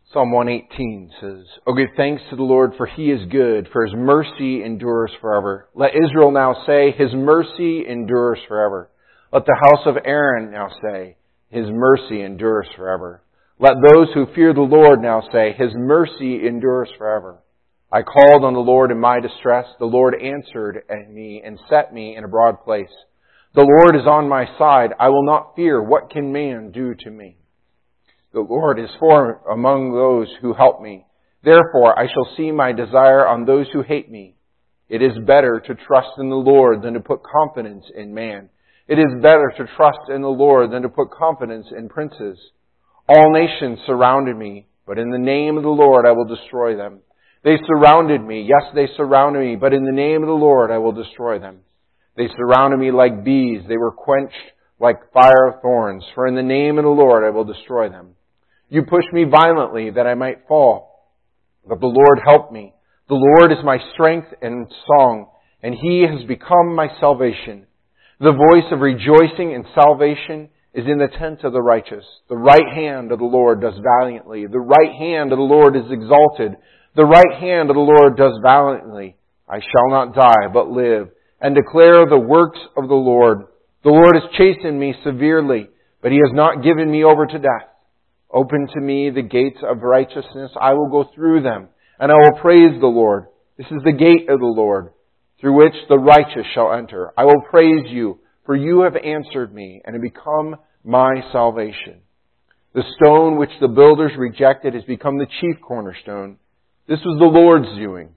Psalm 118 says, "O give thanks to the Lord, for He is good, for His mercy endures forever. Let Israel now say, His mercy endures forever. Let the house of Aaron now say, His mercy endures forever. Let those who fear the Lord now say, His mercy endures forever. I called on the Lord in my distress. The Lord answered me and set me in a broad place. The Lord is on my side. I will not fear. What can man do to me? The Lord is for among those who help me. Therefore I shall see my desire on those who hate me. It is better to trust in the Lord than to put confidence in man. It is better to trust in the Lord than to put confidence in princes. All nations surrounded me, but in the name of the Lord I will destroy them. They surrounded me, yes, they surrounded me, but in the name of the Lord I will destroy them. They surrounded me like bees. They were quenched like fire of thorns. For in the name of the Lord I will destroy them. You pushed me violently that I might fall, but the Lord helped me. The Lord is my strength and song, and He has become my salvation. The voice of rejoicing and salvation is in the tent of the righteous. The right hand of the Lord does valiantly. The right hand of the Lord is exalted. The right hand of the Lord does valiantly. I shall not die, but live, and declare the works of the Lord. The Lord has chastened me severely, but He has not given me over to death. Open to me the gates of righteousness. I will go through them, and I will praise the Lord. This is the gate of the Lord, through which the righteous shall enter. I will praise you, for you have answered me, and have become my salvation. The stone which the builders rejected has become the chief cornerstone. This was the Lord's doing.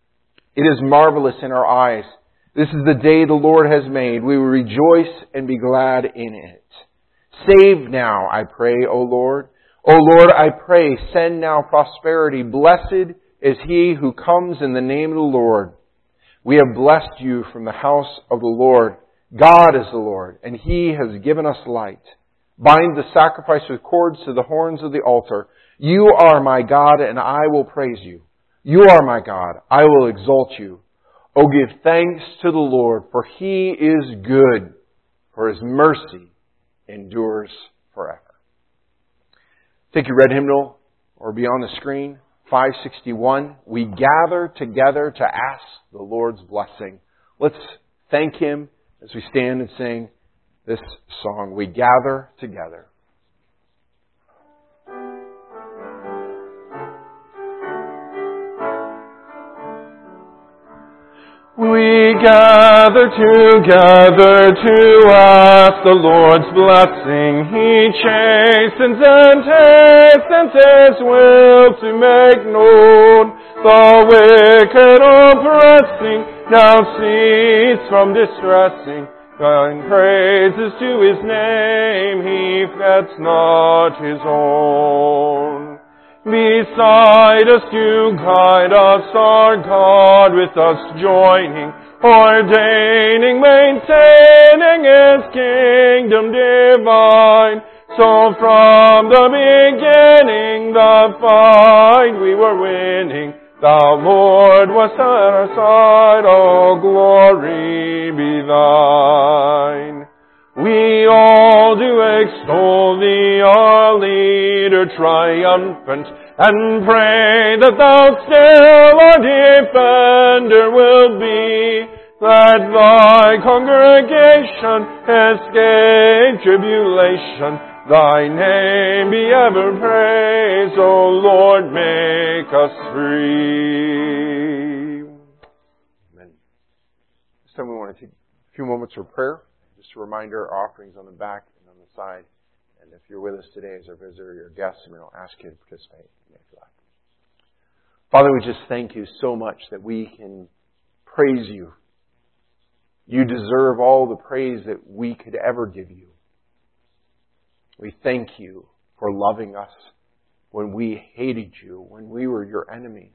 It is marvelous in our eyes. This is the day the Lord has made. We will rejoice and be glad in it. Save now, I pray, O Lord. O Lord, I pray, send now prosperity. Blessed is he who comes in the name of the Lord. We have blessed you from the house of the Lord. God is the Lord, and He has given us light. Bind the sacrifice with cords to the horns of the altar. You are my God, and I will praise you. You are my God. I will exalt you. O give thanks to the Lord, for He is good, for His mercy endures forever. Take your red hymnal, or be on the screen, 561. We gather together to ask the Lord's blessing. Let's thank Him as we stand and sing this song. We gather together. We gather together to ask the Lord's blessing. He chastens and hastens His will to make known. The wicked oppressing now cease from distressing. And praises to His name, He forgets not His own. Beside us to guide us, our God with us joining, ordaining, maintaining His kingdom divine. So from the beginning, the fight we were winning. Thou, Lord, wast at our side, all glory be Thine. We all do extol Thee, our leader triumphant, and pray that Thou still our defender will be, that Thy congregation escape tribulation. Thy name be ever praised, O Lord, make us free. Amen. This time we want to take a few moments for prayer. Just a reminder, our offerings on the back and on the side. And if you're with us today as our visitor or your guest, we will ask you to participate if you like. Father, we just thank You so much that we can praise You. You deserve all the praise that we could ever give You. We thank You for loving us when we hated You, when we were Your enemies.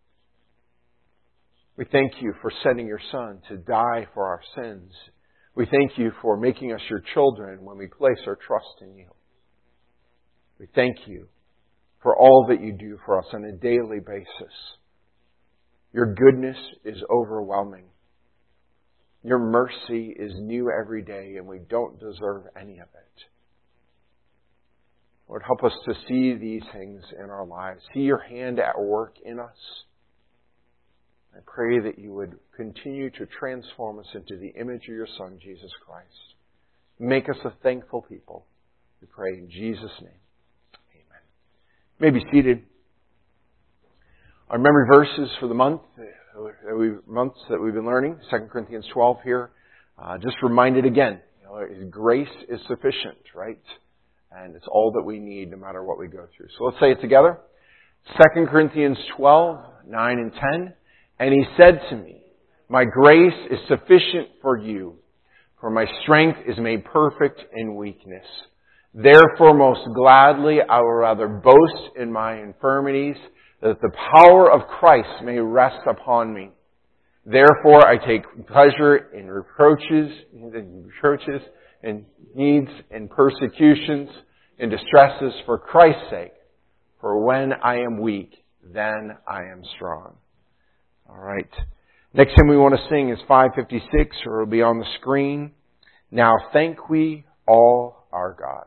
We thank You for sending Your Son to die for our sins. We thank You for making us Your children when we place our trust in You. We thank You for all that You do for us on a daily basis. Your goodness is overwhelming. Your mercy is new every day, and we don't deserve any of it. Lord, help us to see these things in our lives. See your hand at work in us. I pray that you would continue to transform us into the image of your Son, Jesus Christ. Make us a thankful people. We pray in Jesus' name. Amen. You may be seated. Our memory verses for the months that we've been learning, 2 Corinthians 12 here. Just reminded again, His grace is sufficient, right? And it's all that we need no matter what we go through. So let's say it together. 2 Corinthians 12, 9 and 10. And he said to me, my grace is sufficient for you, for my strength is made perfect in weakness. Therefore, most gladly, I will rather boast in my infirmities, that the power of Christ may rest upon me. Therefore, I take pleasure in reproaches, in needs, in persecutions, in distresses for Christ's sake. For when I am weak, then I am strong. All right. Next hymn we want to sing is 556, or it'll be on the screen. Now thank we all our God.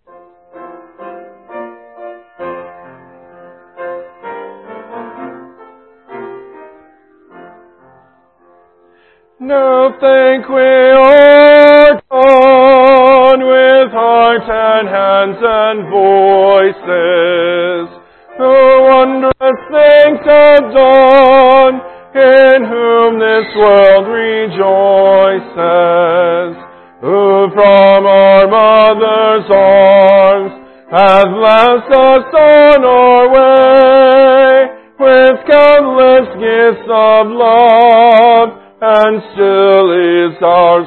Now thank we our God with hearts and hands and voices, who wondrous things have done, in whom this world rejoices, who from our mother's arms hath blessed us on our way, with countless gifts of love, and still is ours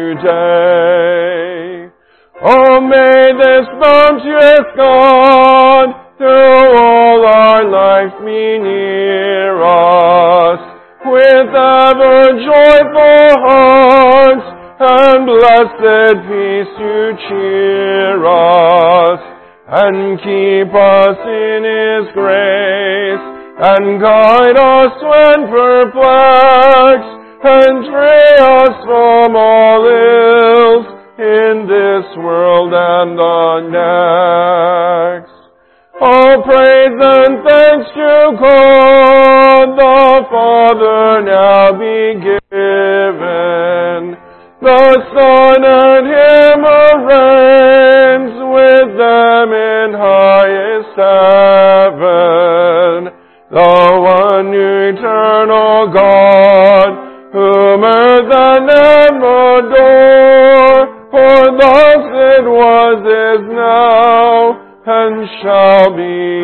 today. Oh, may this bounteous God through all our life be near us, with ever joyful hearts and blessed peace to cheer us, and keep us in His grace, and guide us when perplexed, and free us from all ills in this world and the next. All praise and thanks to God the Father now be given. The Son and Him who reigns with them in highest heaven. The one eternal God, whom earth and heaven adore, for thus it was, is now, and shall be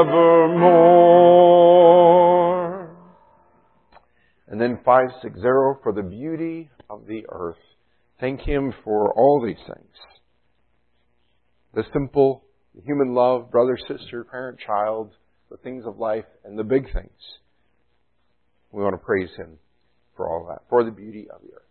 evermore. And then 560, for the beauty of the earth. Thank Him for all these things. The simple, the human love, brother, sister, parent, child, the things of life, and the big things. We want to praise Him for all that, for the beauty of the earth.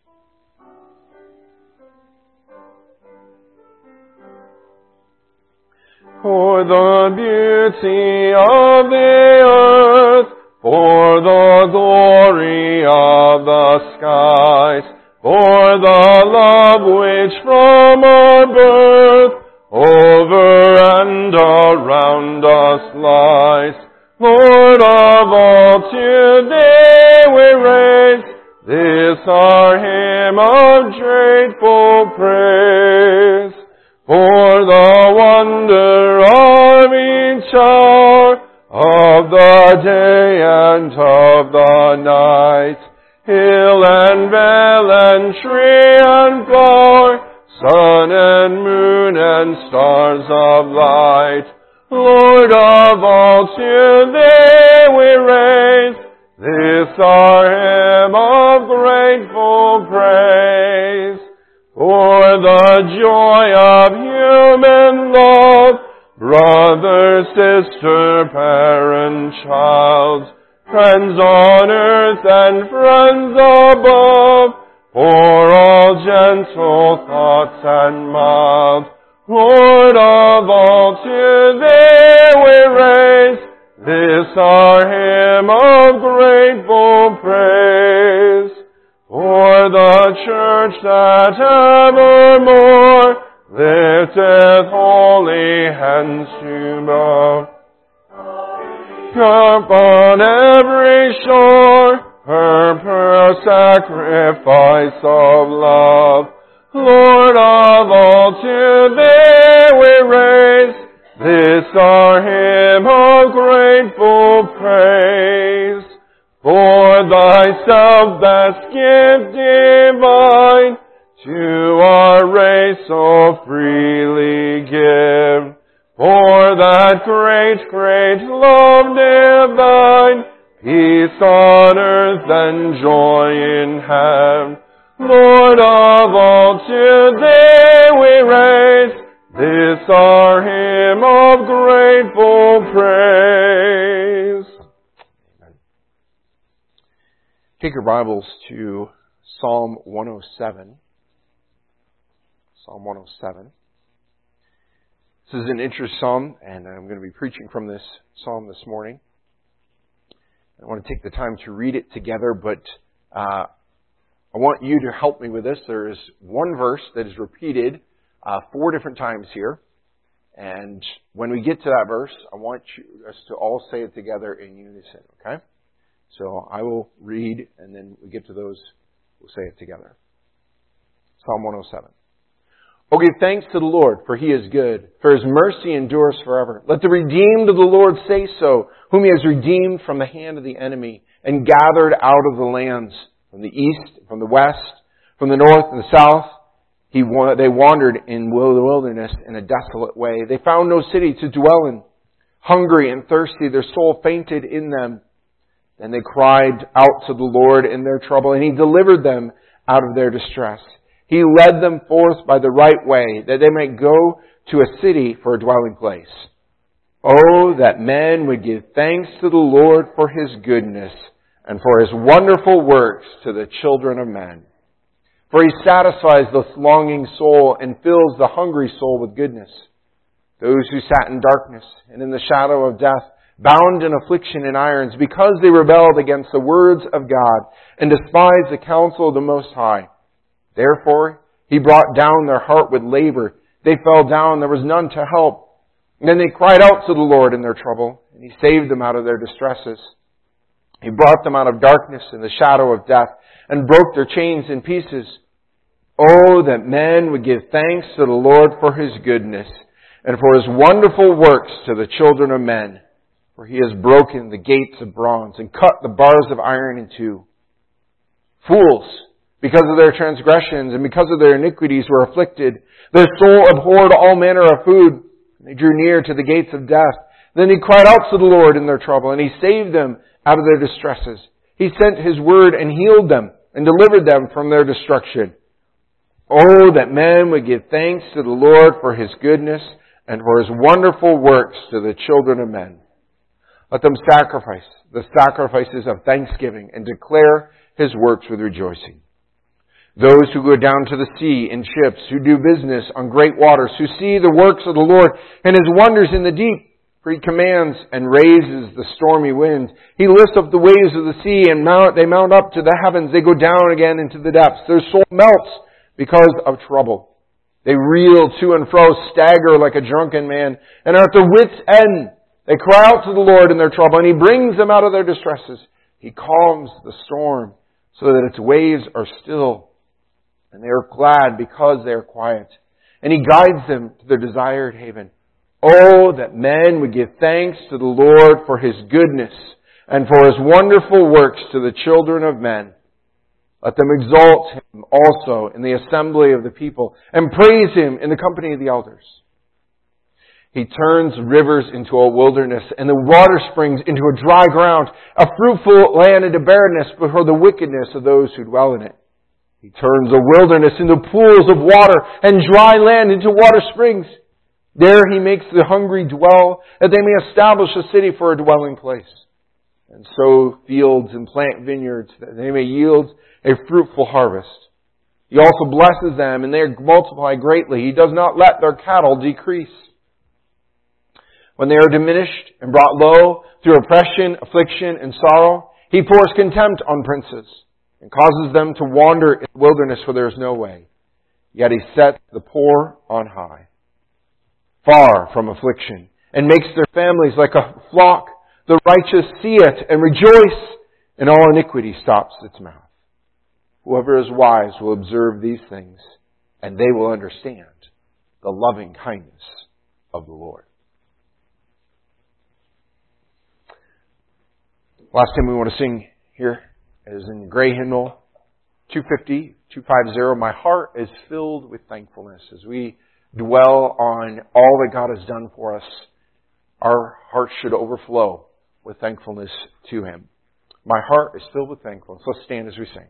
For the beauty of the earth, for the glory of the skies, for the love which from our birth over and around us lies. Lord of all, today we raise this our hymn of grateful praise, for the wonder of each hour of the day and of the night, hill and vale and tree and flower, sun and moon and stars of light. Lord of all, today we raise this our hymn of grateful praise, for the joy of human love, brother, sister, parent, child, friends on earth and friends above, for all gentle thoughts and mild. Lord of all, today we raise this our hymn of grateful praise, for the church that evermore lifteth holy hands to bow. Upon every shore, her pearl sacrifice of love. Lord of all, to Thee we raise this our hymn of grateful praise. For Thyself that gift divine to our race so freely give. For that great, great love divine, peace on earth and joy in heaven. Lord of all, to Thee we raise this our hymn of grateful praise. Take your Bibles to Psalm 107. Psalm 107. This is an interesting psalm, and I'm going to be preaching from this psalm this morning. I want to take the time to read it together, but I want you to help me with this. There is one verse that is repeated 4 different times here, and when we get to that verse, I want us to all say it together in unison, okay? So I will read, and then we get to those, we'll say it together. Psalm 107. Oh, give thanks to the Lord, for He is good, for His mercy endures forever. Let the redeemed of the Lord say so, whom He has redeemed from the hand of the enemy, and gathered out of the lands, from the east, from the west, from the north and the south. They wandered in the wilderness in a desolate way. They found no city to dwell in. Hungry and thirsty, their soul fainted in them. Then they cried out to the Lord in their trouble, and He delivered them out of their distress. He led them forth by the right way, that they might go to a city for a dwelling place. Oh, that men would give thanks to the Lord for His goodness, and for His wonderful works to the children of men. For He satisfies the longing soul, and fills the hungry soul with goodness. Those who sat in darkness and in the shadow of death, bound in affliction and irons, because they rebelled against the words of God, and despised the counsel of the Most High. Therefore, He brought down their heart with labor. They fell down, there was none to help. And then they cried out to the Lord in their trouble, and He saved them out of their distresses. He brought them out of darkness and the shadow of death, and broke their chains in pieces. Oh, that men would give thanks to the Lord for His goodness, and for His wonderful works to the children of men. For He has broken the gates of bronze, and cut the bars of iron in two. Fools, because of their transgressions and because of their iniquities, were afflicted. Their soul abhorred all manner of food. And they drew near to the gates of death. Then He cried out to the Lord in their trouble, and He saved them out of their distresses. He sent His word and healed them, and delivered them from their destruction. Oh, that men would give thanks to the Lord for His goodness, and for His wonderful works to the children of men. Let them sacrifice the sacrifices of thanksgiving, and declare His works with rejoicing. Those who go down to the sea in ships, who do business on great waters, who see the works of the Lord and His wonders in the deep. For He commands and raises the stormy winds. He lifts up the waves of the sea, and they mount up to the heavens. They go down again into the depths. Their soul melts because of trouble. They reel to and fro, stagger like a drunken man, and are at their wits' end. They cry out to the Lord in their trouble, and He brings them out of their distresses. He calms the storm so that its waves are still. And they are glad because they are quiet. And He guides them to their desired haven. Oh, that men would give thanks to the Lord for His goodness, and for His wonderful works to the children of men. Let them exalt Him also in the assembly of the people, and praise Him in the company of the elders. He turns rivers into a wilderness, and the water springs into a dry ground, a fruitful land into barrenness before the wickedness of those who dwell in it. He turns a wilderness into pools of water, and dry land into water springs. There He makes the hungry dwell, that they may establish a city for a dwelling place, and sow fields and plant vineyards, that they may yield a fruitful harvest. He also blesses them, and they multiply greatly. He does not let their cattle decrease. When they are diminished and brought low through oppression, affliction, and sorrow, He pours contempt on princes, and causes them to wander in the wilderness where there is no way. yet He sets the poor on high, far from affliction, and makes their families like a flock. The righteous see it and rejoice, and all iniquity stops its mouth. Whoever is wise will observe these things, and they will understand the loving kindness of the Lord. Last hymn we want to sing here is in Gray Hymnal 250, My heart is filled with thankfulness. As we dwell on all that God has done for us, our hearts should overflow with thankfulness to Him. My heart is filled with thankfulness. Let's stand as we sing.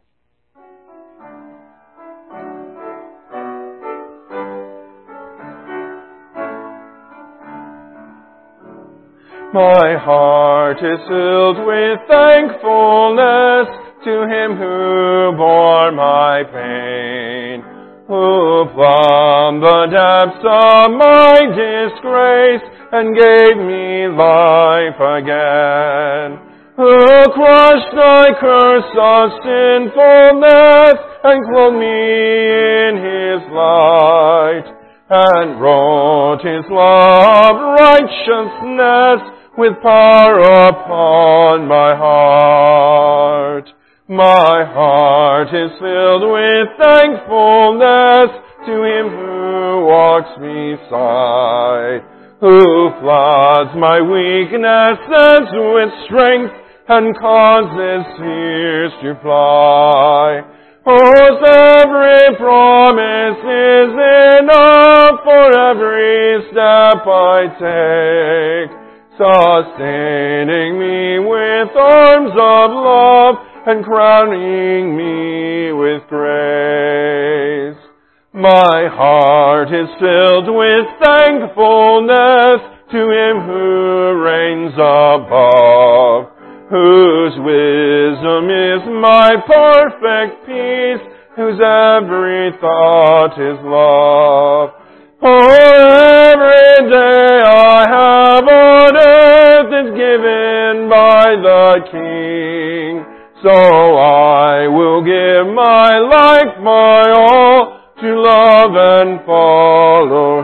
My heart is filled with thankfulness to Him who bore my pain, who plumbed the depths of my disgrace and gave me life again, who crushed the curse of sinfulness and clothed me in His light, and wrote His love righteousness with power upon my heart. My heart is filled with thankfulness to Him who walks beside, who floods my weaknesses with strength and causes fears to fly, whose every promise is enough for every step I take, sustaining me with arms of love and crowning me with grace. My heart is filled with thankfulness to Him who reigns above, whose wisdom is my perfect peace, whose every thought is love. For every day I have on earth is given by the King, so I will give my life, my all, to love and follow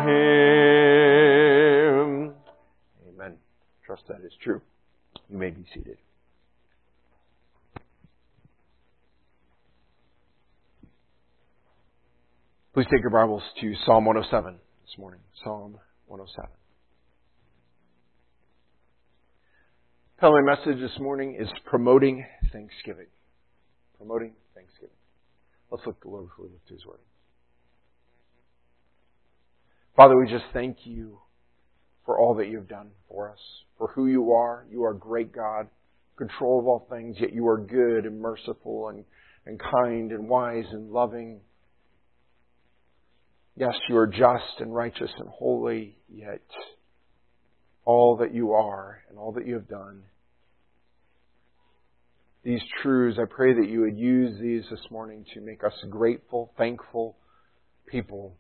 Him. Amen. Trust that is true. You may be seated. Please take your Bibles to Psalm 107 this morning. Psalm 107. My message this morning is promoting Thanksgiving. Promoting Thanksgiving. Let's look to the Lord before we look to His Word. Father, we just thank You for all that You've done for us, for who You are. You are great God, control of all things, yet You are good and merciful and kind and wise and loving. Yes, You are just and righteous and holy, yet all that You are and all that You have done. These truths, I pray that You would use these this morning to make us grateful, thankful people.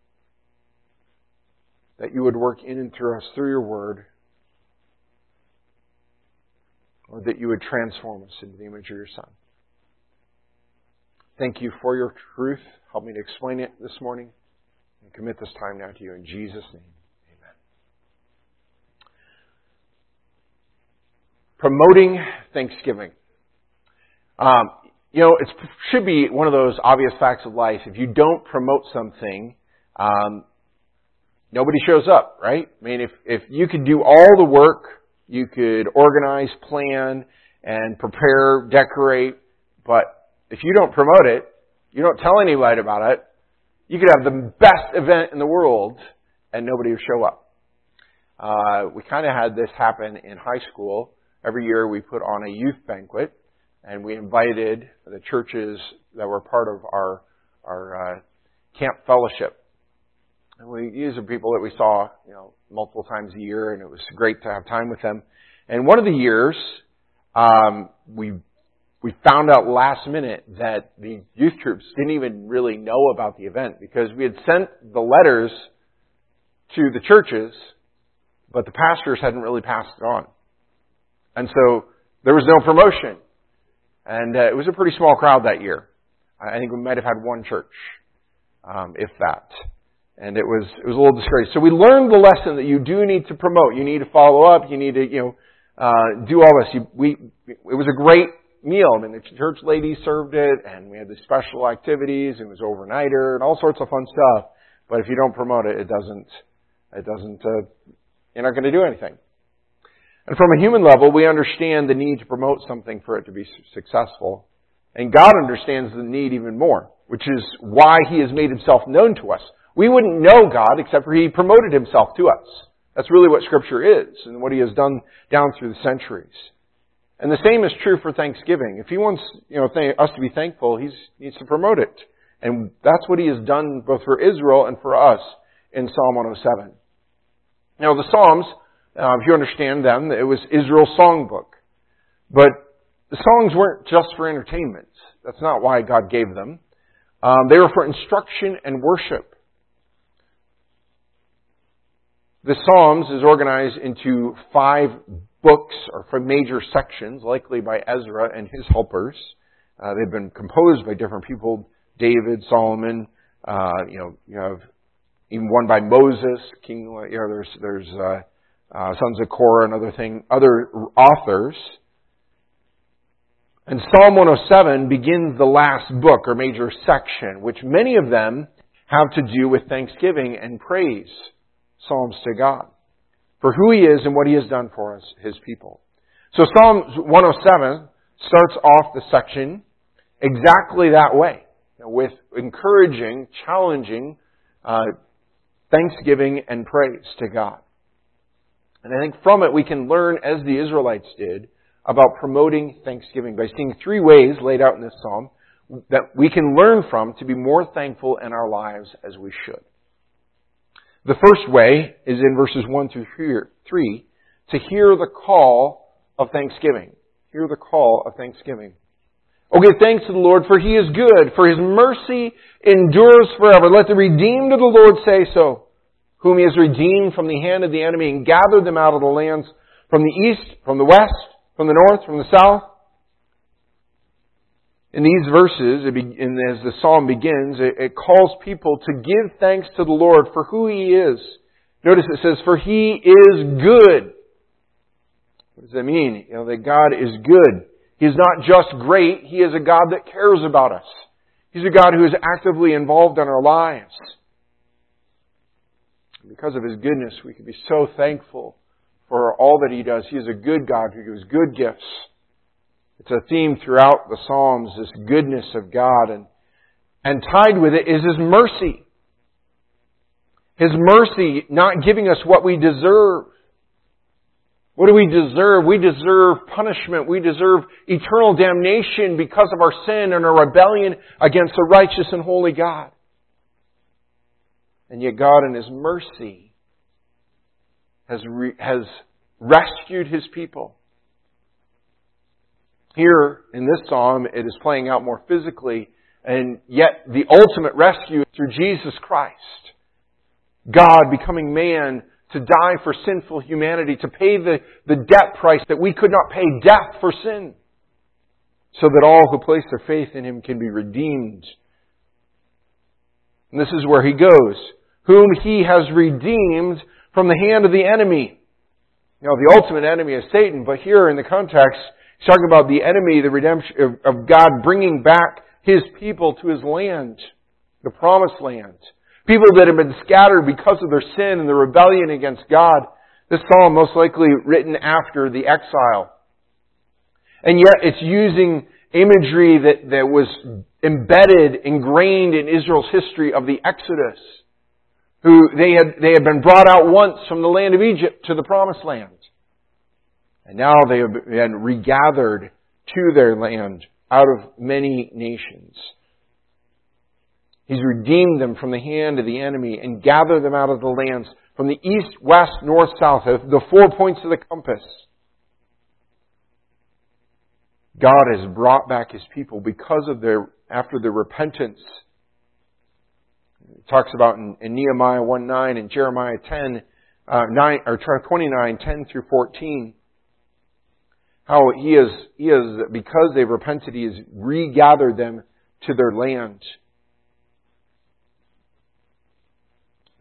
That You would work in and through us through Your Word. Or that You would transform us into the image of Your Son. Thank You for Your truth. Help me to explain it this morning. And commit this time now to You in Jesus' name. Amen. Promoting Thanksgiving. It should be one of those obvious facts of life. If you don't promote something, nobody shows up, right? I mean, if you could do all the work, you could organize, plan, and prepare, decorate, but if you don't promote it, you don't tell anybody about it, you could have the best event in the world and nobody will show up. We kind of had this happen in high school. Every year we put on a youth banquet and we invited the churches that were part of our camp fellowship. And these are people that we saw, multiple times a year, and it was great to have time with them. And one of the years, we found out last minute that the youth troops didn't even really know about the event because we had sent the letters to the churches, but the pastors hadn't really passed it on. And so there was no promotion. And it was a pretty small crowd that year. I think we might have had one church. if that. And it was a little discouraging. So we learned the lesson that you do need to promote. You need to follow up. You need to, do all this. It was a great meal. I mean, the church ladies served it, and we had the special activities. It was overnighter and all sorts of fun stuff. But if you don't promote it, you're not going to do anything. And from a human level, we understand the need to promote something for it to be successful. And God understands the need even more, which is why He has made Himself known to us. We wouldn't know God except for He promoted Himself to us. That's really what Scripture is and what He has done down through the centuries. And the same is true for Thanksgiving. If He wants us to be thankful, He needs to promote it. And that's what He has done both for Israel and for us in Psalm 107. Now the Psalms, if you understand them, it was Israel's songbook. But the songs weren't just for entertainment. That's not why God gave them. They were for instruction and worship. The Psalms is organized into 5 books or 5 major sections, likely by Ezra and his helpers. They've been composed by different people: David, Solomon. You have even one by Moses. There's sons of Korah and other authors. And Psalm 107 begins the last book or major section, which many of them have to do with thanksgiving and praise. Psalms to God for who He is and what He has done for us, His people. So Psalm 107 starts off the section exactly that way, with encouraging, challenging thanksgiving and praise to God. And I think from it we can learn, as the Israelites did, about promoting thanksgiving by seeing 3 ways laid out in this psalm that we can learn from to be more thankful in our lives as we should. The first way is in verses 1 through 3, to hear the call of thanksgiving. Hear the call of thanksgiving. Oh, give thanks to the Lord, for He is good, for His mercy endures forever. Let the redeemed of the Lord say so, whom He has redeemed from the hand of the enemy and gathered them out of the lands from the east, from the west, from the north, from the south. In these verses, as the psalm begins, it calls people to give thanks to the Lord for who He is. Notice it says, for He is good. What does that mean? That God is good. He is not just great, He is a God that cares about us. He's a God who is actively involved in our lives. Because of His goodness, we can be so thankful for all that He does. He is a good God who gives good gifts. It's a theme throughout the Psalms, this goodness of God. And tied with it is His mercy. His mercy not giving us what we deserve. What do we deserve? We deserve punishment. We deserve eternal damnation because of our sin and our rebellion against a righteous and holy God. And yet God in His mercy has rescued His people. Here, in this psalm, it is playing out more physically, and yet the ultimate rescue is through Jesus Christ. God becoming man to die for sinful humanity, to pay the debt price that we could not pay, death for sin, so that all who place their faith in Him can be redeemed. And this is where He goes. Whom He has redeemed from the hand of the enemy. The ultimate enemy is Satan, but here in the context, He's talking about the enemy, the redemption of God bringing back His people to His land, the promised land. People that have been scattered because of their sin and their rebellion against God. This psalm most likely written after the exile. And yet it's using imagery that was embedded, ingrained in Israel's history of the Exodus. They had been brought out once from the land of Egypt to the promised land. And now they have been regathered to their land out of many nations. He's redeemed them from the hand of the enemy and gathered them out of the lands from the east, west, north, south, the 4 points of the compass. God has brought back His people because of after their repentance. It talks about in Nehemiah 1:9 and Jeremiah 29:10 through 14. How He is, because they've repented, He has regathered them to their land.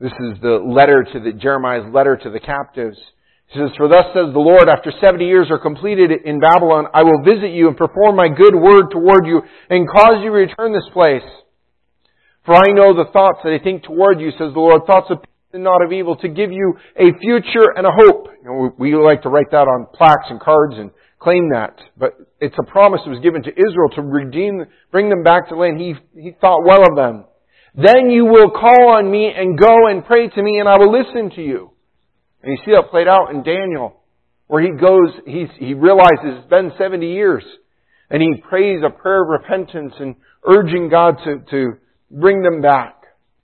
This is Jeremiah's letter to the captives. He says, "For thus says the Lord, after 70 years are completed in Babylon, I will visit you and perform my good word toward you and cause you to return this place. For I know the thoughts that I think toward you, says the Lord, thoughts of peace and not of evil, to give you a future and a hope." We like to write that on plaques and cards and claim that. But it's a promise that was given to Israel to bring them back to land. He thought well of them. "Then you will call on me and go and pray to me, and I will listen to you." And you see that played out in Daniel, where he realizes it's been 70 years. And he prays a prayer of repentance and urging God to bring them back.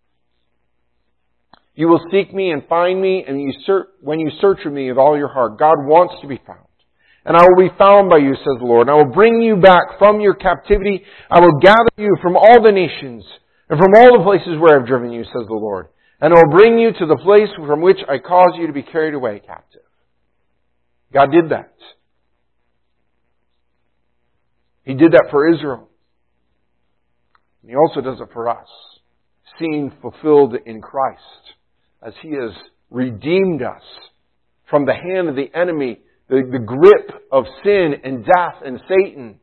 "You will seek me and find me, and when you search for me with all your heart." God wants to be found. "And I will be found by you, says the Lord. And I will bring you back from your captivity. I will gather you from all the nations and from all the places where I have driven you, says the Lord. And I will bring you to the place from which I caused you to be carried away captive." God did that. He did that for Israel. And He also does it for us, seen fulfilled in Christ, as He has redeemed us from the hand of the enemy, the grip of sin and death and Satan.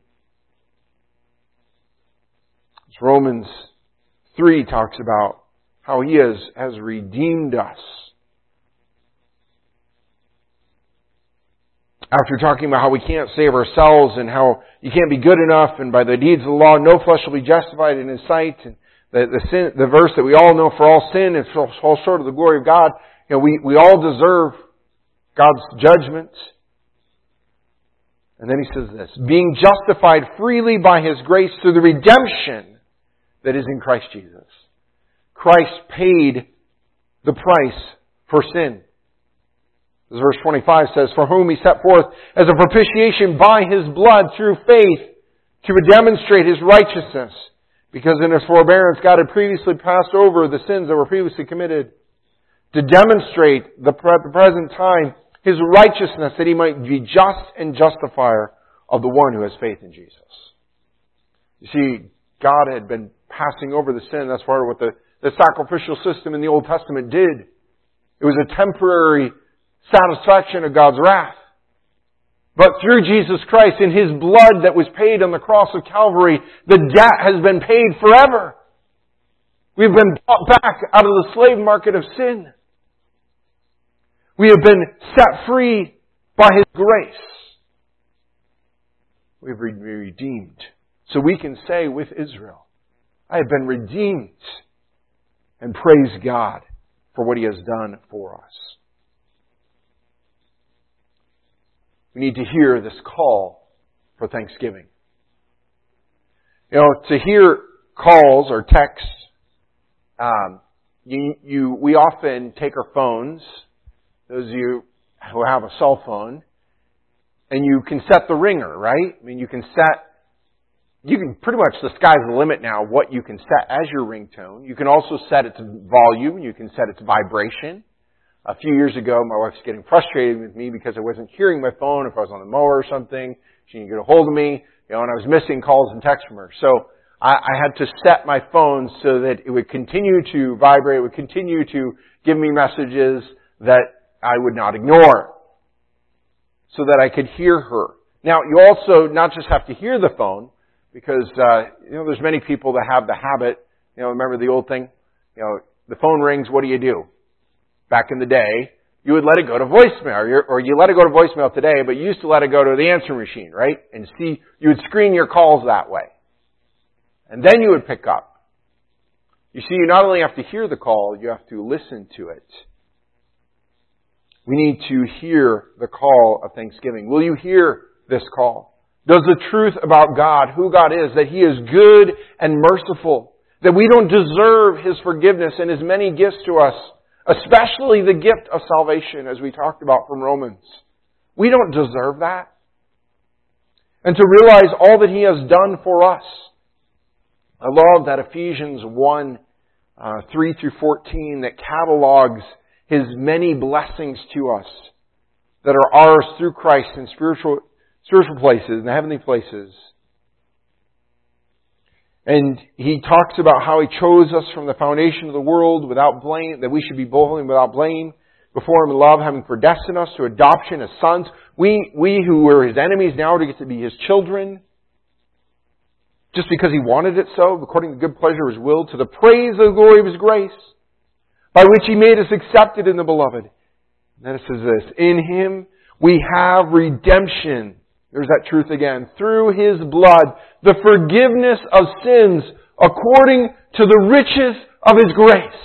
As Romans 3 talks about how He has redeemed us. After talking about how we can't save ourselves and how you can't be good enough, and by the deeds of the law no flesh will be justified in His sight, and the verse that we all know, "For all sin and fall short of the glory of God," we all deserve God's judgment. And then He says this, "Being justified freely by His grace through the redemption that is in Christ Jesus." Christ paid the price for sin. As verse 25 says, "For whom He set forth as a propitiation by His blood through faith to demonstrate His righteousness, because in His forbearance God had previously passed over the sins that were previously committed, to demonstrate the present time His righteousness, that He might be just and justifier of the one who has faith in Jesus." You see, God had been passing over the sin. That's part of what the sacrificial system in the Old Testament did. It was a temporary satisfaction of God's wrath. But through Jesus Christ and His blood that was paid on the cross of Calvary, the debt has been paid forever. We've been bought back out of the slave market of sin. We have been set free by His grace. We've been redeemed. So we can say with Israel, "I have been redeemed," and praise God for what He has done for us. We need to hear this call for thanksgiving. To hear calls or texts, we often take our phones, those of you who have a cell phone, and you can set the ringer, right? I mean, you can pretty much, the sky's the limit now, what you can set as your ringtone. You can also set its volume. You can set its vibration. A few years ago, my wife's getting frustrated with me because I wasn't hearing my phone. If I was on the mower or something, she didn't get a hold of me, and I was missing calls and texts from her. So I had to set my phone so that it would continue to vibrate, it would continue to give me messages that I would not ignore, so that I could hear her. Now, you also not just have to hear the phone, because, there's many people that have the habit, remember the old thing? The phone rings, what do? Back in the day, you would let it go to voicemail, or you let it go to voicemail today, but you used to let it go to the answering machine, right? And you would screen your calls that way. And then you would pick up. You see, you not only have to hear the call, you have to listen to it. We need to hear the call of thanksgiving. Will you hear this call? Does the truth about God, who God is, that He is good and merciful, that we don't deserve His forgiveness and His many gifts to us, especially the gift of salvation, as we talked about from Romans. We don't deserve that. And to realize all that He has done for us. I love that Ephesians 1, 3 through 14, that catalogs His many blessings to us that are ours through Christ in spiritual places, in the heavenly places. And He talks about how He chose us from the foundation of the world without blame, that we should be holy and without blame before Him in love, having predestined us to adoption as sons. We who were His enemies now to get to be His children, just because He wanted it so, according to the good pleasure of His will, to the praise of the glory of His grace, by which He made us accepted in the Beloved. And then it says this, in Him we have redemption. There's that truth again. Through His blood, the forgiveness of sins according to the riches of His grace.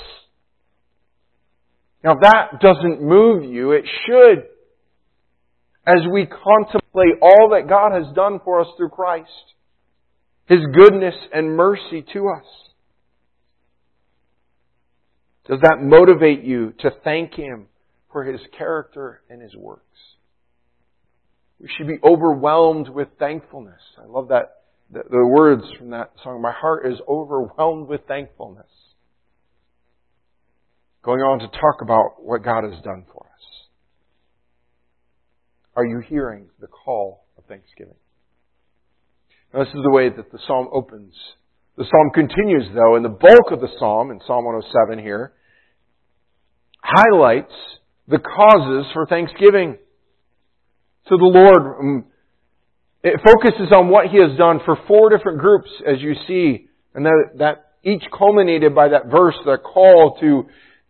Now if that doesn't move you, it should, as we contemplate all that God has done for us through Christ. His goodness and mercy to us. Does that motivate you to thank Him for His character and His works? We should be overwhelmed with thankfulness. I love that, the words from that song. My heart is overwhelmed with thankfulness. Going on to talk about what God has done for us. Are you hearing the call of thanksgiving? Now, this is the way that the psalm opens. The psalm continues, though, and the bulk of the psalm, in Psalm 107 here, highlights the causes for thanksgiving to the Lord. It focuses on what He has done for 4 different groups, as you see, and that each culminated by that verse, that call to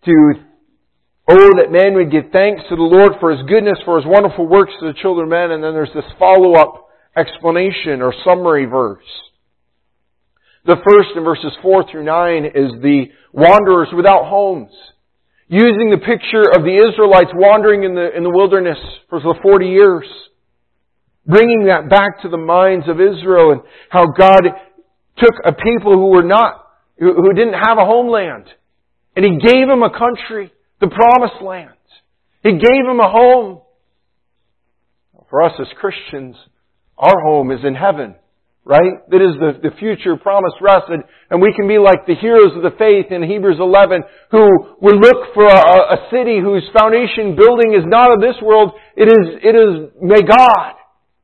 that man would give thanks to the Lord for His goodness, for His wonderful works to the children of men, and then there's this follow-up explanation or summary verse. The first in verses 4 through 9 is the wanderers without homes, using the picture of the Israelites wandering in the wilderness for the 40 years, bringing that back to the minds of Israel and how God took a people who didn't have a homeland, and He gave them a country, the Promised Land. He gave them a home. For us as Christians, our home is in heaven, right? That is the future promised rest. And we can be like the heroes of the faith in Hebrews 11 who will look for a city whose foundation building is not of this world. It is may God.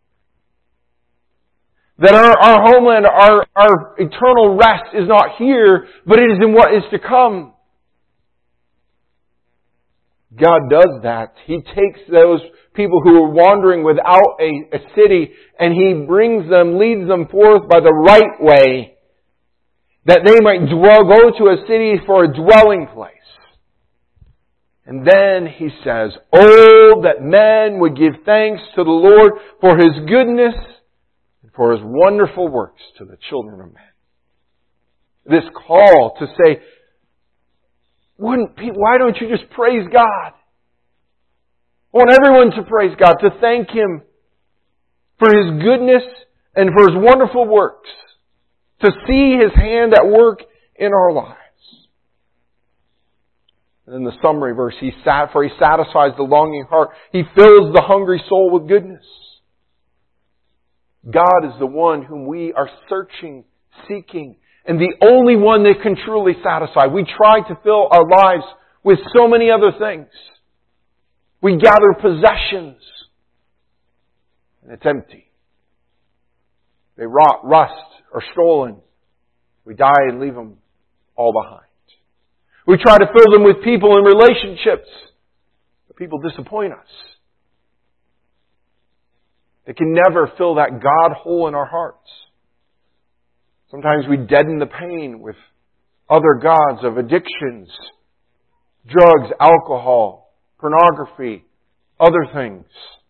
That our homeland, our eternal rest is not here, but it is in what is to come. God does that. He takes those people who are wandering without a city, and He brings them, leads them forth by the right way, that they might go to a city for a dwelling place. And then He says, oh, that men would give thanks to the Lord for His goodness and for His wonderful works to the children of men. This call to say, why don't you just praise God? I want everyone to praise God, to thank Him for His goodness and for His wonderful works, to see His hand at work in our lives. And in the summary verse, for He satisfies the longing heart. He fills the hungry soul with goodness. God is the one whom we are searching, seeking, and the only one that can truly satisfy. We try to fill our lives with so many other things. We gather possessions, and it's empty. They rot, rust, are stolen. We die and leave them all behind. We try to fill them with people and relationships, but people disappoint us. They can never fill that God hole in our hearts. Sometimes we deaden the pain with other gods of addictions, drugs, alcohol, pornography, other things.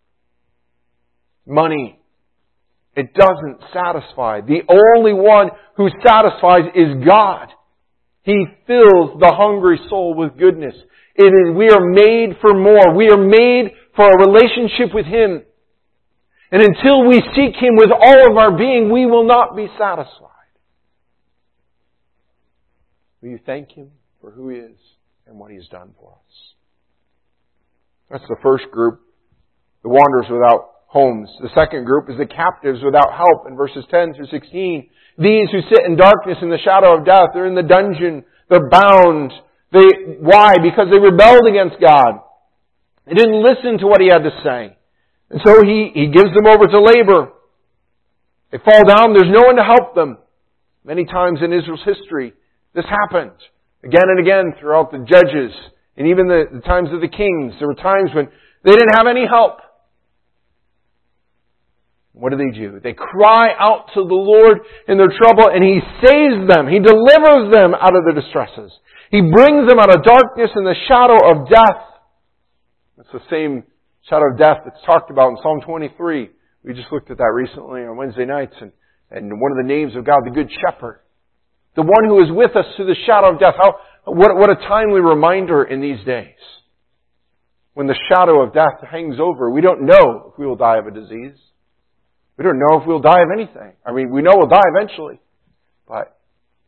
Money. It doesn't satisfy. The only one who satisfies is God. He fills the hungry soul with goodness. We are made for more. We are made for a relationship with Him. And until we seek Him with all of our being, we will not be satisfied. Will you thank Him for who He is and what He has done for us? That's the first group, the wanderers without homes. The second group is the captives without help in verses 10 through 16. These who sit in darkness in the shadow of death, they're in the dungeon, they're bound. Why? Because they rebelled against God. They didn't listen to what He had to say. And so He gives them over to labor. They fall down, there's no one to help them. Many times in Israel's history, this happened. Again and again throughout the judges and even the times of the kings. There were times when they didn't have any help. What do? They cry out to the Lord in their trouble, and He saves them. He delivers them out of their distresses. He brings them out of darkness and the shadow of death. That's the same shadow of death that's talked about in Psalm 23. We just looked at that recently on Wednesday nights, and one of the names of God, the Good Shepherd. The one who is with us through the shadow of death. What a timely reminder in these days. When the shadow of death hangs over, we don't know if we will die of a disease. We don't know if we'll die of anything. I mean, we know we'll die eventually. But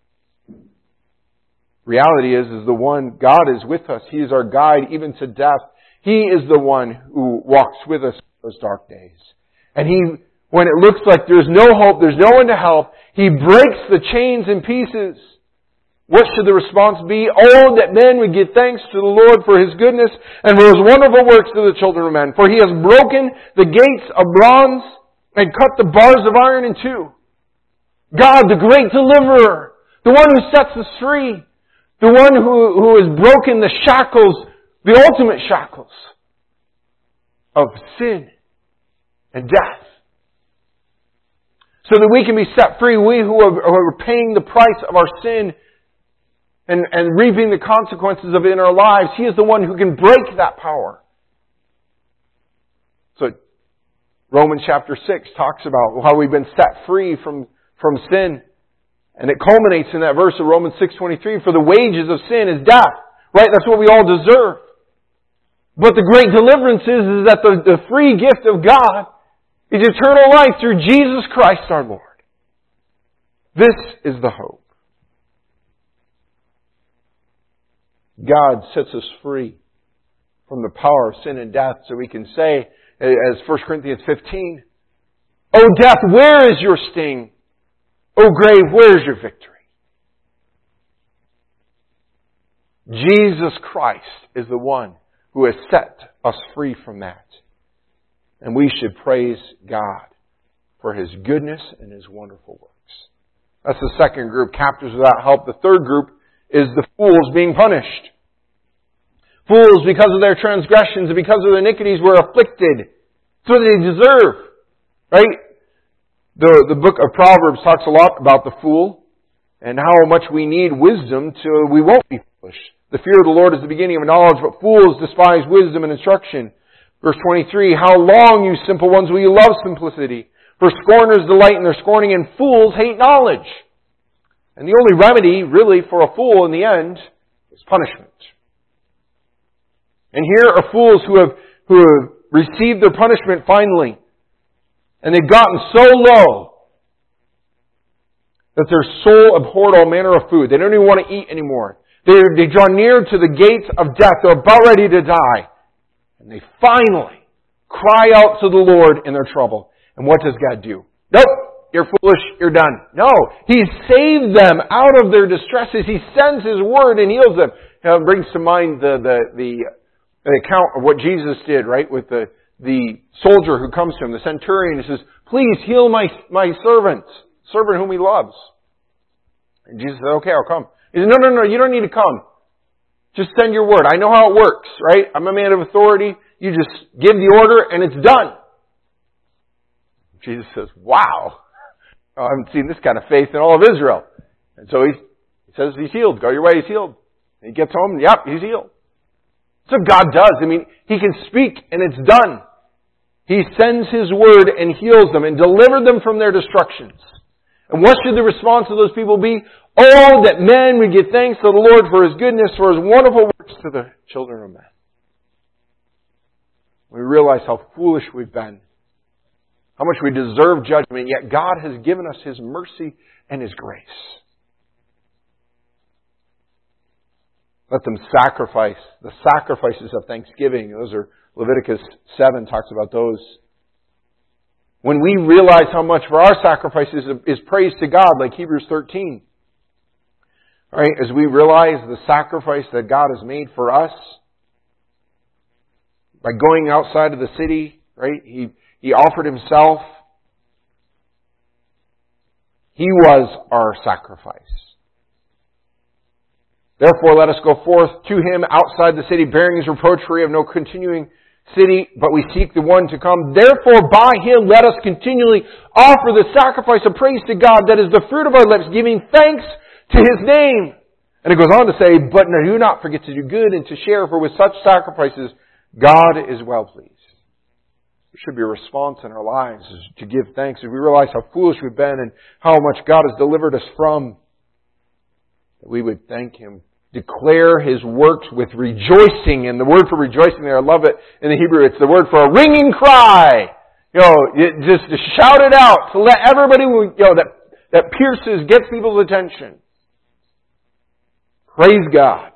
reality is the one, God is with us. He is our guide even to death. He is the one who walks with us those dark days. And when it looks like there's no hope, there's no one to help, He breaks the chains in pieces. What should the response be? Oh, that men would give thanks to the Lord for His goodness and for His wonderful works to the children of men. For He has broken the gates of bronze and cut the bars of iron in two. God, the great deliverer, the one who sets us free, the one who has broken the shackles, the ultimate shackles of sin and death. So that we can be set free, we who are paying the price of our sin and reaping the consequences of it in our lives. He is the one who can break that power. So Romans chapter 6 talks about how we've been set free from sin. And it culminates in that verse of Romans 6:23, for the wages of sin is death. Right? That's what we all deserve. But the great deliverance is that the free gift of God is eternal life through Jesus Christ our Lord. This is the hope. God sets us free from the power of sin and death so we can say, as 1 Corinthians 15, O death, where is your sting? O grave, where is your victory? Jesus Christ is the one who has set us free from that. And we should praise God for His goodness and His wonderful works. That's the second group, captives without help. The third group is the fools being punished. Fools, because of their transgressions and because of their iniquities, were afflicted. That's what they deserve. Right? The book of Proverbs talks a lot about the fool and how much we need wisdom so we won't be foolish. The fear of the Lord is the beginning of knowledge, but fools despise wisdom and instruction. Verse 23, how long, you simple ones, will you love simplicity? For scorners delight in their scorning, and fools hate knowledge. And the only remedy, really, for a fool in the end is punishment. And here are fools who have received their punishment finally. And they've gotten so low that their soul abhorred all manner of food. They don't even want to eat anymore. They draw near to the gates of death. They're about ready to die. And they finally cry out to the Lord in their trouble. And what does God do? Nope, you're foolish, you're done. No, He saved them out of their distresses. He sends His word and heals them. It brings to mind the account of what Jesus did, right, with the soldier who comes to Him, the centurion, and says, please heal my servant whom He loves. And Jesus said, okay, I'll come. He said, no, you don't need to come. Just send your word. I know how it works, right? I'm a man of authority. You just give the order and it's done. Jesus says, wow. I haven't seen this kind of faith in all of Israel. And so he says he's healed. Go your way, he's healed. And he gets home, yep, he's healed. That's what God does. I mean, He can speak and it's done. He sends His word and heals them and delivers them from their destructions. And what should the response of those people be? Oh, that men would give thanks to the Lord for His goodness, for His wonderful works to the children of men. We realize how foolish we've been. How much we deserve judgment, yet God has given us His mercy and His grace. Let them sacrifice, the sacrifices of thanksgiving. Those are Leviticus 7 talks about those. When we realize how much for our sacrifices is praise to God, like Hebrews 13. All right, as we realize the sacrifice that God has made for us, by going outside of the city, right? He offered Himself. He was our sacrifice. Therefore, let us go forth to Him outside the city, bearing His reproach, for we have no continuing city, but we seek the one to come. Therefore, by Him, let us continually offer the sacrifice of praise to God, that is the fruit of our lips, giving thanks to His name. And it goes on to say, but do not forget to do good and to share, for with such sacrifices, God is well pleased. There should be a response in our lives to give thanks as we realize how foolish we've been and how much God has delivered us from. That we would thank Him. Declare His works with rejoicing. And the word for rejoicing there, I love it in the Hebrew, it's the word for a ringing cry. Just to shout it out, to let everybody, that pierces, gets people's attention. Praise God.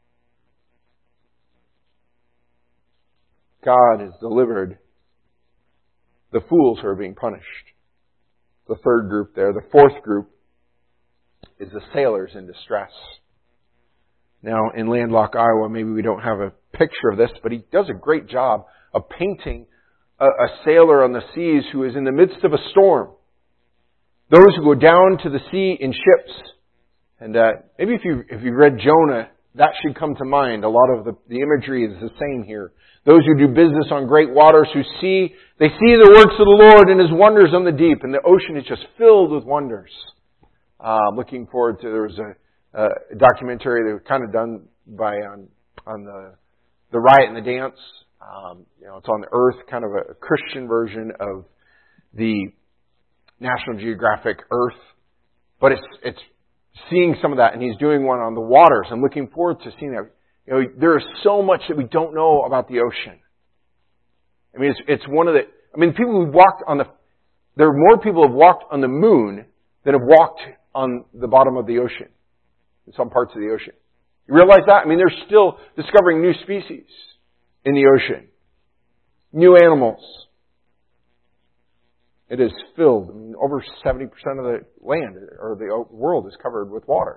God has delivered the fools who are being punished. The third group there. The fourth group is the sailors in distress. Now, in landlocked Iowa, maybe we don't have a picture of this, but he does a great job of painting a sailor on the seas who is in the midst of a storm. Those who go down to the sea in ships. And maybe if you've read Jonah, that should come to mind. A lot of the imagery is the same here. Those who do business on great waters, they see the works of the Lord and His wonders on the deep. And the ocean is just filled with wonders. Looking forward to, there was a documentary that was kind of done by on the riot and the dance. It's on the Earth, kind of a Christian version of the National Geographic Earth. But it's seeing some of that, and he's doing one on the waters. I'm looking forward to seeing that. There is so much that we don't know about the ocean. I mean, it's one of the. I mean, people who walked on there are more people who have walked on the moon than have walked on the bottom of the ocean, in some parts of the ocean. You realize that? I mean, they're still discovering new species in the ocean, new animals. It is filled. I mean, over 70% of the land or the world is covered with water.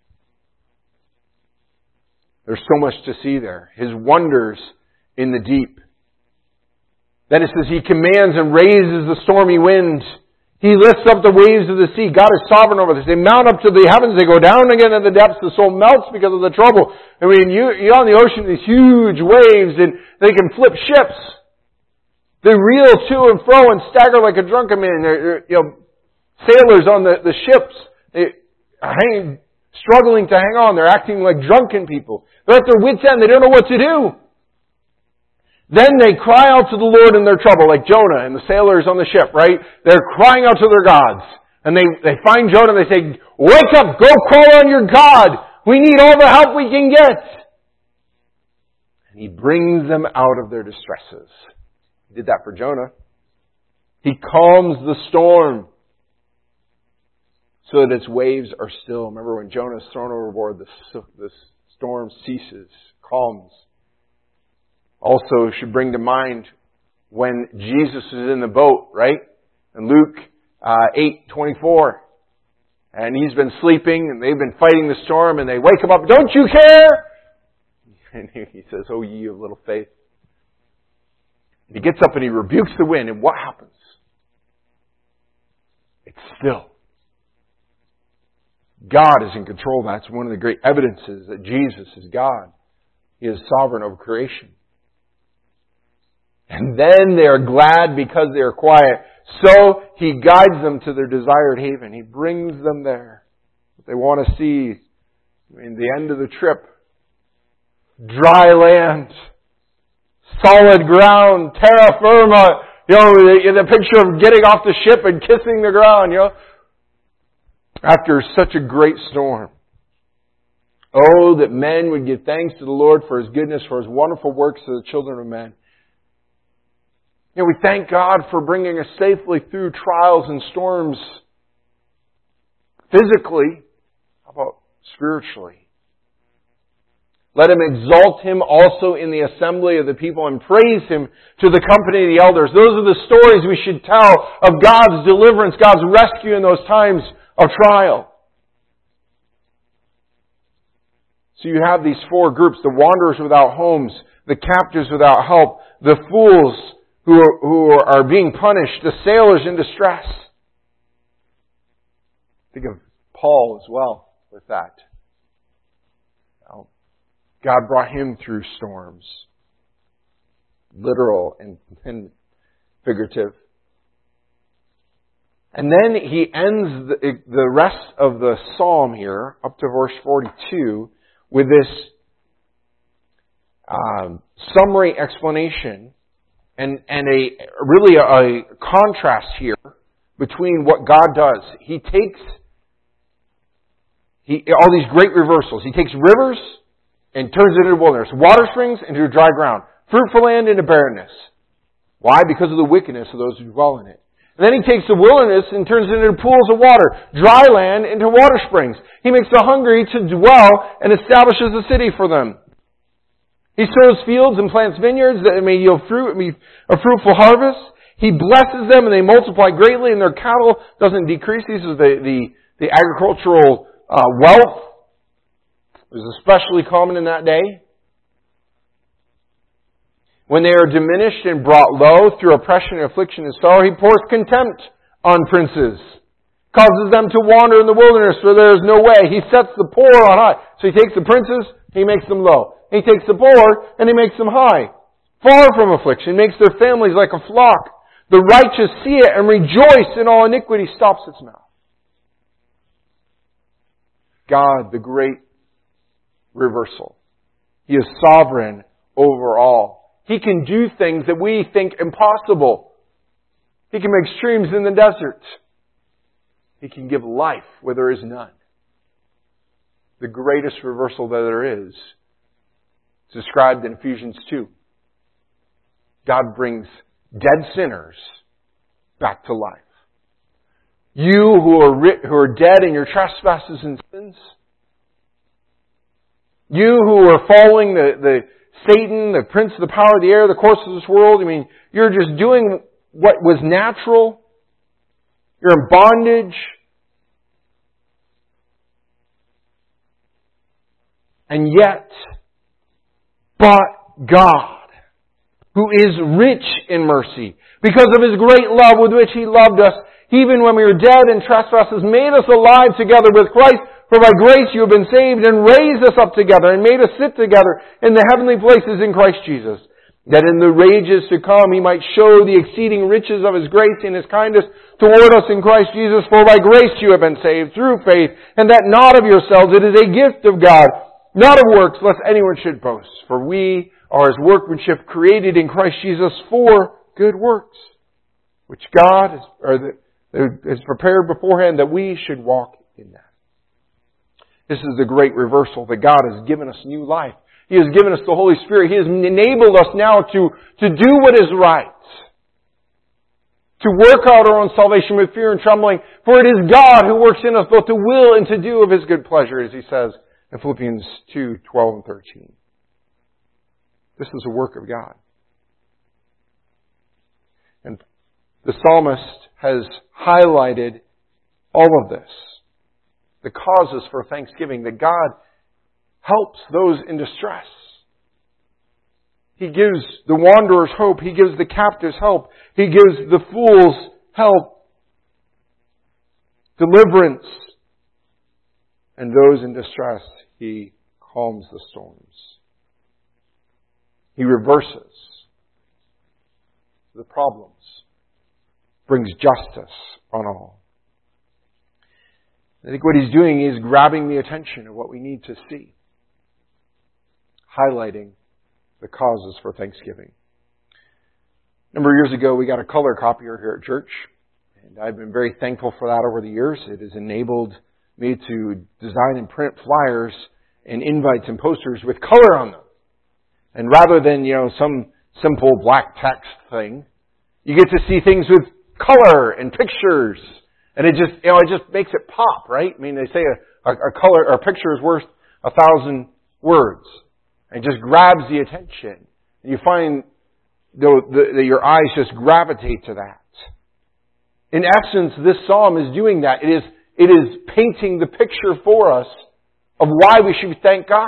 There's so much to see there. His wonders in the deep. Then it says He commands and raises the stormy winds. He lifts up the waves of the sea. God is sovereign over this. They mount up to the heavens. They go down again in the depths. The soul melts because of the trouble. I mean, you're on the ocean, these huge waves, and they can flip ships. They reel to and fro and stagger like a drunken man. Sailors on the ships, struggling to hang on. They're acting like drunken people. They're at their wits' end. They don't know what to do. Then they cry out to the Lord in their trouble, like Jonah and the sailors on the ship, right? They're crying out to their gods. And they find Jonah and they say, wake up, go call on your God. We need all the help we can get. And He brings them out of their distresses. He did that for Jonah. He calms the storm so that its waves are still. Remember when Jonah is thrown overboard, the storm ceases, calms. Also should bring to mind when Jesus is in the boat, right? In Luke 8:24. And He's been sleeping and they've been fighting the storm and they wake Him up, don't you care? And He says, oh, ye of little faith. And He gets up and He rebukes the wind, and what happens? It's still. God is in control. That's one of the great evidences that Jesus is God. He is sovereign over creation. And then they are glad because they are quiet. So He guides them to their desired haven. He brings them there. What they want to see. I mean, the end of the trip. Dry land. Solid ground. Terra firma. The picture of getting off the ship and kissing the ground, After such a great storm. Oh, that men would give thanks to the Lord for His goodness, for His wonderful works to the children of men. We thank God for bringing us safely through trials and storms physically. How about spiritually? Let Him exalt Him also in the assembly of the people and praise Him to the company of the elders. Those are the stories we should tell of God's deliverance, God's rescue in those times of trial. So you have these four groups: the wanderers without homes, the captives without help, the fools who are being punished, the sailors in distress. Think of Paul as well with that. God brought him through storms, literal and figurative. And then he ends the rest of the psalm here, up to verse 42, with this summary explanation and really a contrast here between what God does. He takes all these great reversals. He takes rivers and turns it into wilderness, water springs into dry ground, fruitful land into barrenness. Why? Because of the wickedness of those who dwell in it. And then he takes the wilderness and turns it into pools of water, dry land into water springs. He makes the hungry to dwell and establishes a city for them. He sows fields and plants vineyards that may yield fruit and be a fruitful harvest. He blesses them and they multiply greatly and their cattle doesn't decrease. These are the agricultural wealth. It was especially common in that day. When they are diminished and brought low through oppression and affliction and sorrow, He pours contempt on princes, causes them to wander in the wilderness where there is no way. He sets the poor on high. So He takes the princes, He makes them low. He takes the poor, and He makes them high. Far from affliction, makes their families like a flock. The righteous see it and rejoice in all iniquity, stops its mouth. God, the great reversal. He is sovereign over all. He can do things that we think impossible. He can make streams in the desert. He can give life where there is none. The greatest reversal that there is described in Ephesians 2. God brings dead sinners back to life. You who are dead in your trespasses and sins, you who are following the Satan, the prince of the power of the air, the course of this world, you're just doing what was natural. You're in bondage. And yet, but God, who is rich in mercy, because of His great love with which He loved us, even when we were dead in trespasses, made us alive together with Christ. For by grace you have been saved, and raised us up together, and made us sit together in the heavenly places in Christ Jesus, that in the ages to come He might show the exceeding riches of His grace and His kindness toward us in Christ Jesus. For by grace you have been saved, through faith, and that not of yourselves, it is a gift of God, not of works, lest anyone should boast. For we are His workmanship, created in Christ Jesus for good works, which God has prepared beforehand that we should walk in that. This is the great reversal that God has given us new life. He has given us the Holy Spirit. He has enabled us now to do what is right. To work out our own salvation with fear and trembling. For it is God who works in us both to will and to do of His good pleasure, as He says in Philippians 2:12 and 13. This is a work of God. And the psalmist has highlighted all of this. The causes for thanksgiving, that God helps those in distress. He gives the wanderers hope. He gives the captives help. He gives the fools help, deliverance. And those in distress, He calms the storms. He reverses the problems, brings justice on all. I think what He's doing is grabbing the attention of what we need to see, highlighting the causes for thanksgiving. A number of years ago, we got a color copier here at church, and I've been very thankful for that over the years. It has enabled me to design and print flyers and invites and posters with color on them. And rather than, some simple black text thing, you get to see things with color and pictures. And it just makes it pop, right? They say a color or a picture is worth 1,000 words. It just grabs the attention. And you find that your eyes just gravitate to that. In essence, this psalm is doing that. It is painting the picture for us of why we should thank God.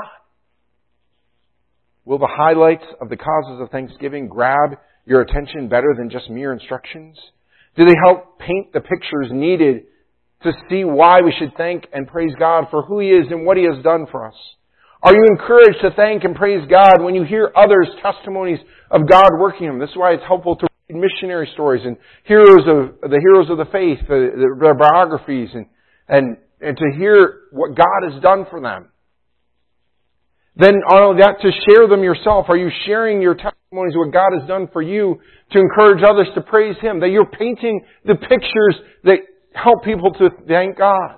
Will the highlights of the causes of thanksgiving grab your attention better than just mere instructions? Do they help paint the pictures needed to see why we should thank and praise God for who He is and what He has done for us? Are you encouraged to thank and praise God when you hear others' testimonies of God working in them? This is why it's helpful to read missionary stories and heroes of the faith, their biographies, and to hear what God has done for them. Then not only that, to share them yourself. Are you sharing your testimonies of what God has done for you to encourage others to praise Him? That you're painting the pictures that help people to thank God.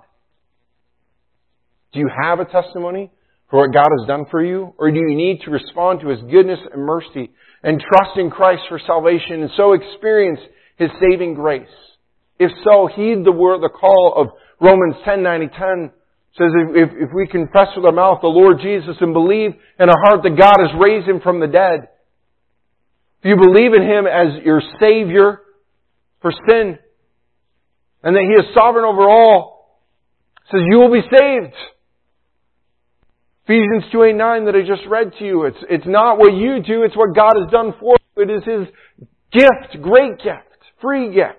Do you have a testimony for what God has done for you? Or do you need to respond to His goodness and mercy and trust in Christ for salvation and so experience His saving grace? If so, heed the call of Romans 10:9-10. Says if we confess with our mouth the Lord Jesus and believe in our heart that God has raised Him from the dead, if you believe in Him as your Savior for sin, and that He is sovereign over all, it says you will be saved. Ephesians 2:8-9 that I just read to you. It's not what you do, it's what God has done for you. It is His gift, great gift, free gift.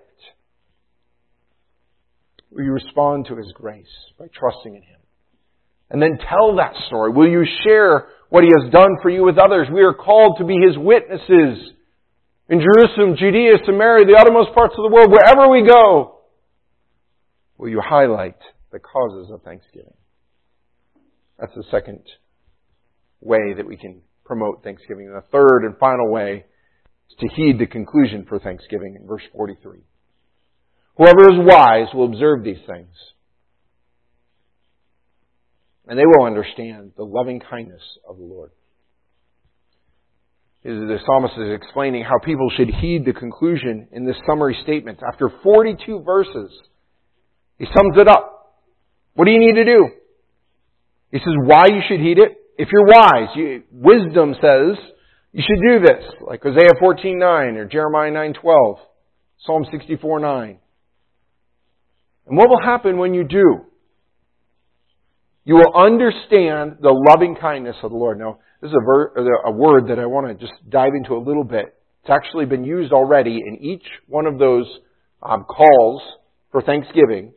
Will you respond to His grace by trusting in Him? And then tell that story. Will you share what He has done for you with others? We are called to be His witnesses in Jerusalem, Judea, Samaria, the uttermost parts of the world, wherever we go. Will you highlight the causes of thanksgiving? That's the second way that we can promote thanksgiving. And the third and final way is to heed the conclusion for thanksgiving in verse 43. Whoever is wise will observe these things, and they will understand the loving kindness of the Lord. The psalmist is explaining how people should heed the conclusion in this summary statement. After 42 verses, he sums it up. What do you need to do? He says why you should heed it. If you're wise, wisdom says you should do this, like Isaiah 14:9 or Jeremiah 9:12, Psalm 64:9. And what will happen when you do? You will understand the loving kindness of the Lord. Now, this is a word that I want to just dive into a little bit. It's actually been used already in each one of those calls for thanksgiving.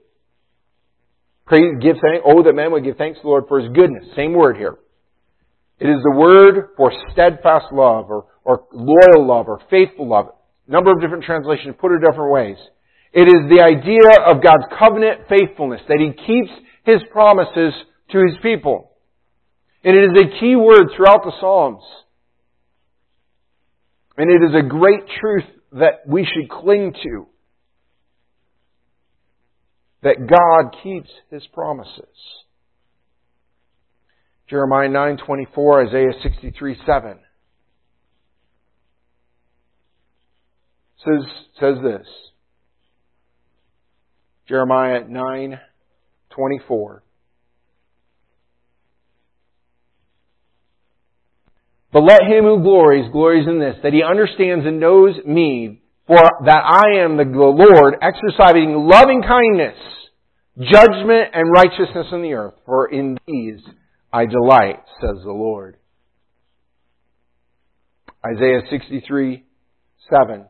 Oh, that men would give thanks to the Lord for His goodness. Same word here. It is the word for steadfast love or loyal love or faithful love. A number of different translations put it different ways. It is the idea of God's covenant faithfulness, that He keeps His promises to His people. And it is a key word throughout the Psalms. And it is a great truth that we should cling to. That God keeps His promises. Jeremiah 9:24, Isaiah 63:7 says this. Jeremiah 9:24. But let him who glories in this, that he understands and knows me, for that I am the Lord, exercising loving kindness, judgment, and righteousness in the earth. For in these I delight, says the Lord. Isaiah 63:7.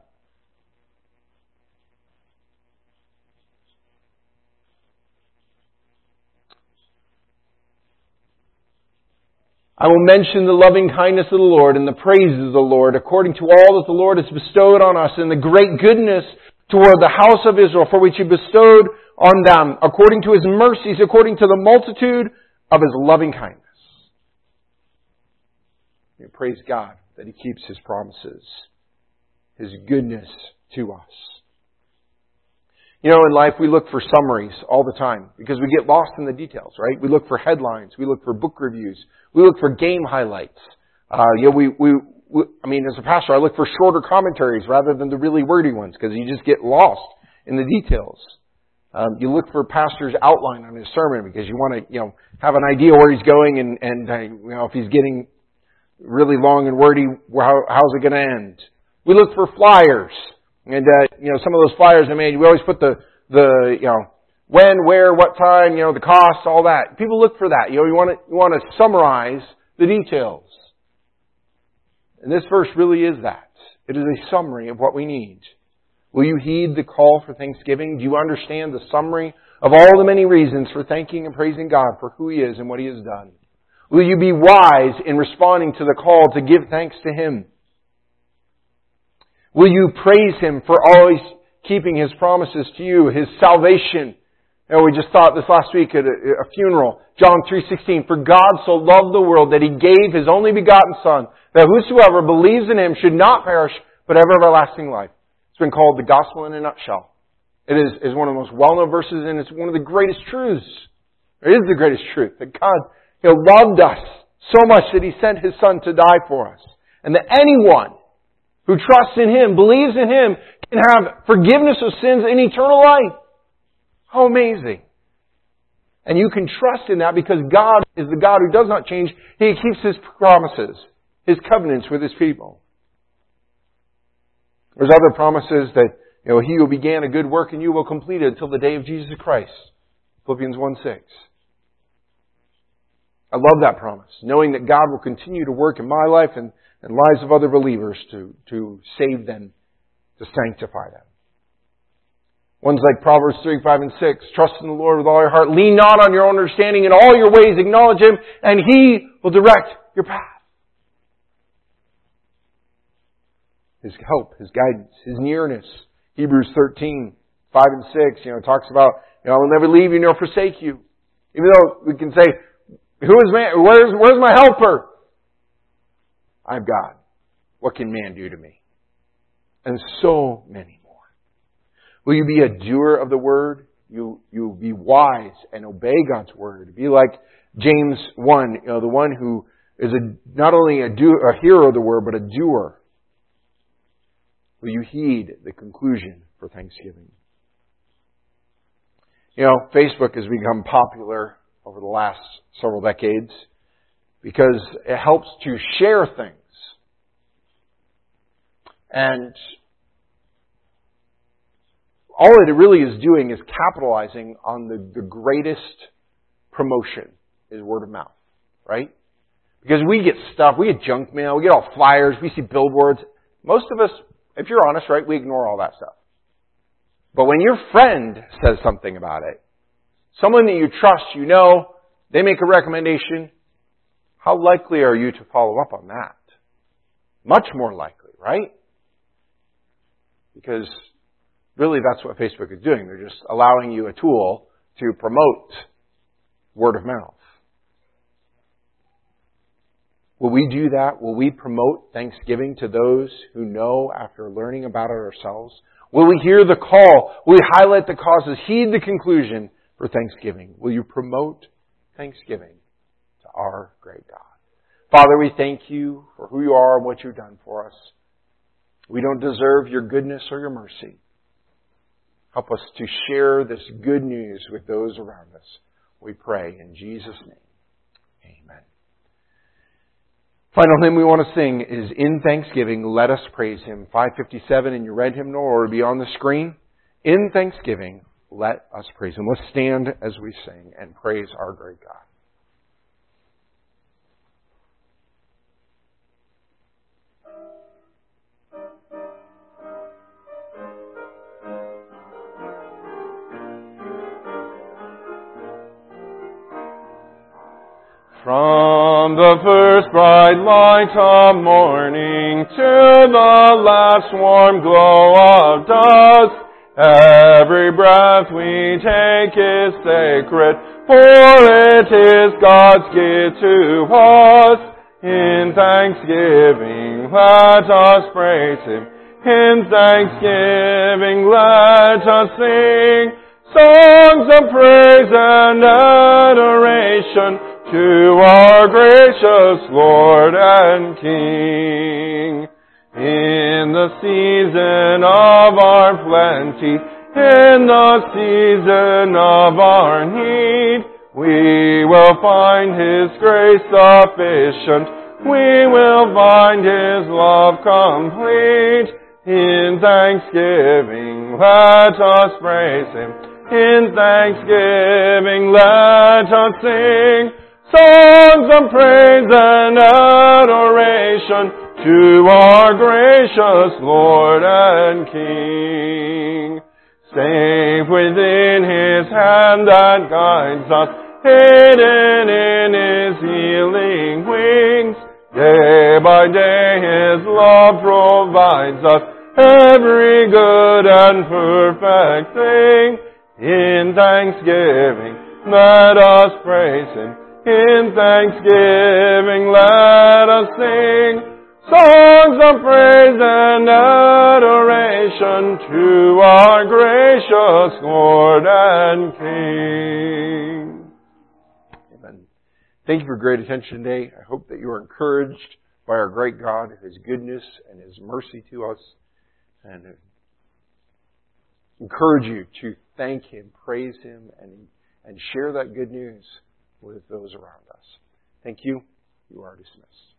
I will mention the loving kindness of the Lord and the praises of the Lord, according to all that the Lord has bestowed on us, and the great goodness toward the house of Israel, for which He bestowed on them, according to His mercies, according to the multitude of His loving kindness. We praise God that He keeps His promises, His goodness to us. You know, in life we look for summaries all the time because we get lost in the details, right? We look for headlines. We look for book reviews. We look for game highlights. As a pastor, I look for shorter commentaries rather than the really wordy ones because you just get lost in the details. You look for a pastor's outline on his sermon because you want to, have an idea where he's going and if he's getting really long and wordy, how's it going to end? We look for flyers. And, some of those flyers I made, we always put the when, where, what time, the cost, all that. People look for that. You want to summarize the details. And this verse really is that. It is a summary of what we need. Will you heed the call for thanksgiving? Do you understand the summary of all the many reasons for thanking and praising God for who He is and what He has done? Will you be wise in responding to the call to give thanks to Him? Will you praise Him for always keeping His promises to you, His salvation? We just thought this last week at a funeral, John 3:16, "For God so loved the world that He gave His only begotten Son, that whosoever believes in Him should not perish, but have everlasting life." It's been called the gospel in a nutshell. It is one of the most well-known verses, and it's one of the greatest truths. It is the greatest truth, that God loved us so much that He sent His Son to die for us. And that anyone who trusts in Him, believes in Him, can have forgiveness of sins and eternal life. How amazing. And you can trust in that because God is the God who does not change. He keeps His promises, His covenants with His people. There's other promises that He who began a good work in you will complete it until the day of Jesus Christ. Philippians 1:6. I love that promise, knowing that God will continue to work in my life and lives of other believers to save them, to sanctify them. Ones like Proverbs 3:5-6. Trust in the Lord with all your heart. Lean not on your own understanding. In all your ways acknowledge Him, and He will direct your path. His help, His guidance, His nearness. Hebrews 13:5-6. Talks about, I will never leave you nor forsake you. Even though we can say, who is man? Where's my helper? I'm God. What can man do to me? And so many more. Will you be a doer of the Word? You be wise and obey God's Word. Be like James 1, the one who is not only a hearer of the Word, but a doer. Will you heed the conclusion for Thanksgiving? Facebook has become popular over the last several decades because it helps to share things. And all it really is doing is capitalizing on the greatest promotion is word of mouth, right? Because we get stuff, we get junk mail, we get all flyers, we see billboards. Most of us, if you're honest, right, we ignore all that stuff. But when your friend says something about it, someone that you trust, they make a recommendation, how likely are you to follow up on that? Much more likely, right? Because really that's what Facebook is doing. They're just allowing you a tool to promote word of mouth. Will we do that? Will we promote Thanksgiving to those who know after learning about it ourselves? Will we hear the call? Will we highlight the causes? Heed the conclusion for Thanksgiving? Will you promote Thanksgiving to our great God? Father, we thank You for who You are and what You've done for us. We don't deserve Your goodness or Your mercy. Help us to share this good news with those around us. We pray in Jesus' name. Amen. Final hymn we want to sing is In Thanksgiving, Let Us Praise Him. 557 in your red hymnal or it'll be on the screen. In Thanksgiving, let us praise Him. Let's stand as we sing and praise our great God. From the first bright light of morning to the last warm glow of dusk, every breath we take is sacred, for it is God's gift to us. In thanksgiving, let us praise Him. In thanksgiving, let us sing songs of praise and adoration to our gracious Lord and King. In the season of our plenty, in the season of our need, we will find His grace sufficient. We will find His love complete. In thanksgiving, let us praise Him. In thanksgiving, let us sing songs of praise and adoration to our gracious Lord and King. Safe within His hand that guides us, hidden in His healing wings. Day by day His love provides us every good and perfect thing. In thanksgiving, let us praise Him. In thanksgiving, let us sing songs of praise and adoration to our gracious Lord and King. Amen. Thank you for great attention today. I hope that you are encouraged by our great God, His goodness and His mercy to us. And encourage you to thank Him, praise Him, and share that good news with those around us. Thank you. You are dismissed.